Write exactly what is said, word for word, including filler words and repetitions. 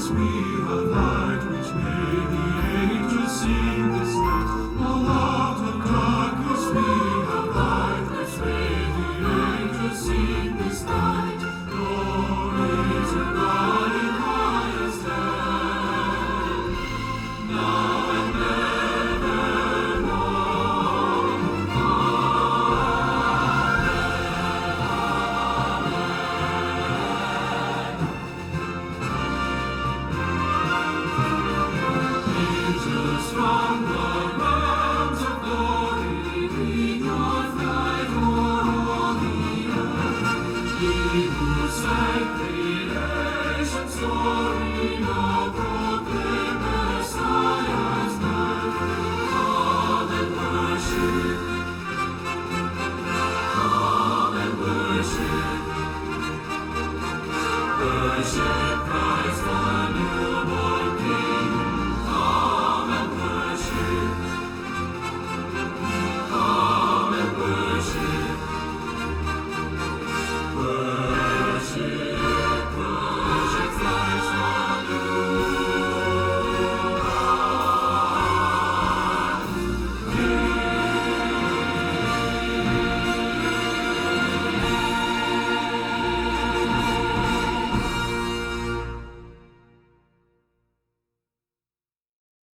darkness we have light, which made the angels sing this night. Oh, out of darkness we have light, which made the angels sing this night. Glory to God in highest heaven, now and evermore. Angels from the realms of glory, bring your flight o'er all the earth. He who sang creation's story,